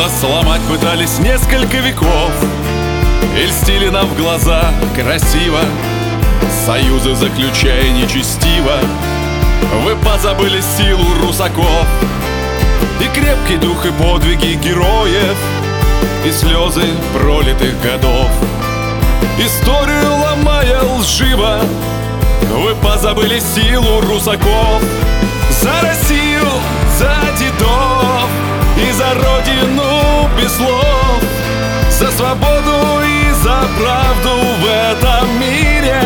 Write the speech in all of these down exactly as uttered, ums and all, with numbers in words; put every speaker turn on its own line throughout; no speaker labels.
нас сломать пытались несколько веков и льстили нам в глаза красиво, союзы заключая нечестиво. Вы позабыли силу русаков и крепкий дух, и подвиги героев, и слезы пролитых годов. Историю ломая лживо, вы позабыли силу русаков. За Россию, за дедов и за родину без слов, за свободу и за правду в этом мире,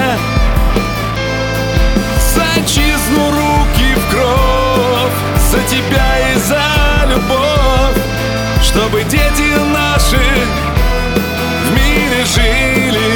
за отчизну руки в кровь, за тебя и за любовь, чтобы дети наши в мире жили.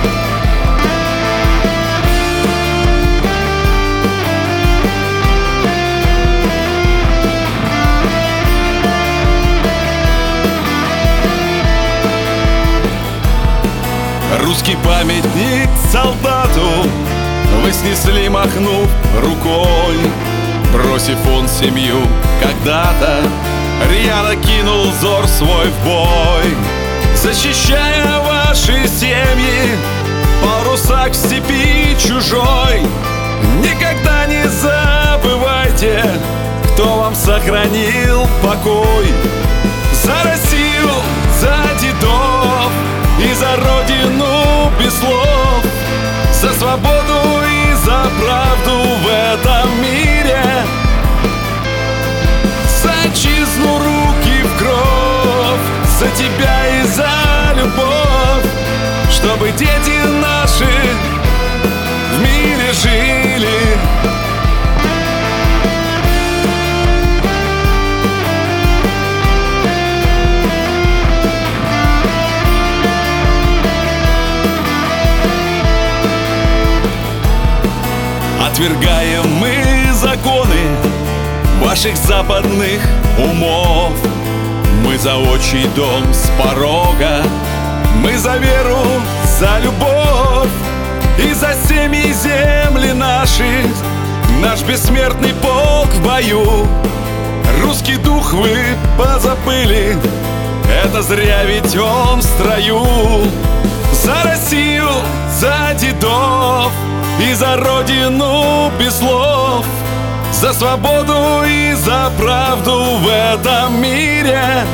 Русский памятник солдату вы снесли, махнув рукой, бросив он семью когда-то, рьяно кинул взор свой в бой. Защищая ваши семьи, парусак в степи чужой, никогда не забывайте, кто вам сохранил покой. За Россию, за дедов и за родину без слов, за свободу и за правду в этом мире, за отчизну руки в кровь, за тебя и за любовь, чтобы дети наши в мире жили. Отвергаем мы законы ваших западных умов, мы за отчий дом с порога, мы за веру, за любовь и за семьи земли наши, наш бессмертный полк в бою. Русский дух вы позабыли, это зря, ведь он в строю. За Россию, за дедов и за родину без слов, за свободу и за правду в этом мире,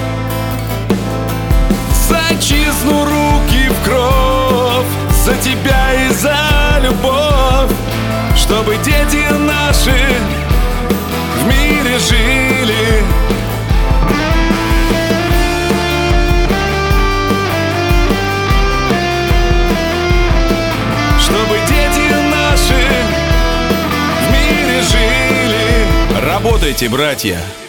за отчизну руки в кровь, за тебя и за любовь, чтобы дети наши в мире жили. Чтобы дети наши в мире жили. Работайте, братья!